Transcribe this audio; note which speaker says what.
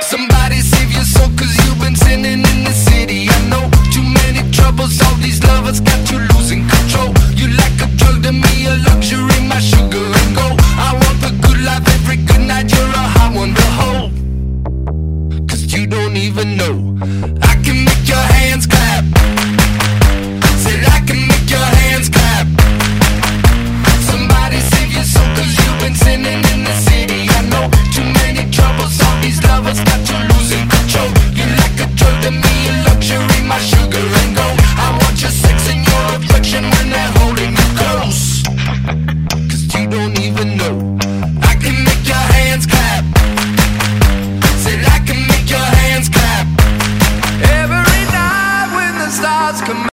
Speaker 1: Somebody save your soul, cause you've been sinning in the city. I know too many troubles, all these lovers got you losing control. You like a drug to me, a luxury